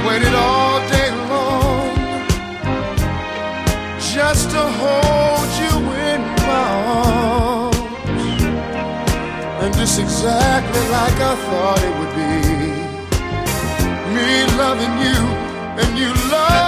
waited all day long just to hold you in my arms. And just exactly like I thought it would be. Me loving you and you love